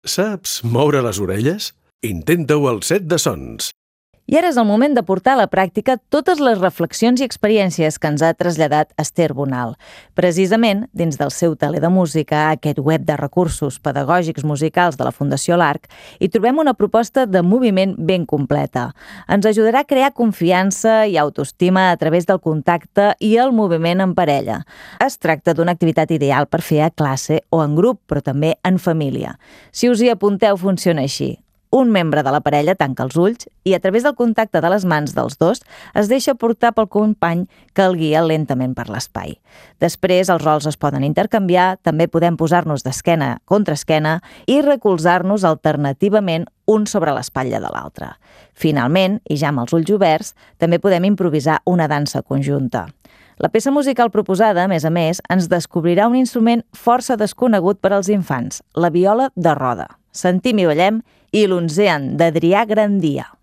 Saps moure les orelles? Intenta-ho al set de sons. I ara és el moment de portar a la pràctica totes les reflexions i experiències que ens ha traslladat Esther Bonal. Precisament, dins del seu taler de música, aquest web de recursos pedagògics musicals de la Fundació L'Arc, hi trobem una proposta de moviment ben completa. Ens ajudarà a crear confiança i autoestima a través del contacte i el moviment en parella. Es tracta d'una activitat ideal per fer a classe o en grup, però també en família. Si us hi apunteu, funciona així. Un membre de la parella tanca els ulls i a través del contacte de les mans dels dos es deixa portar pel company que el guia lentament per l'espai. Després els rols es poden intercanviar, també podem posar-nos d'esquena contra esquena i recolzar-nos alternativament un sobre l'espatlla de l'altre. Finalment, i ja amb els ulls oberts, també podem improvisar una dansa conjunta. La peça musical proposada, a més, ens descobrirà un instrument força desconegut per als infants, la viola de roda. Sentim i ballem i l'Onzean, d'Adrià Grandia.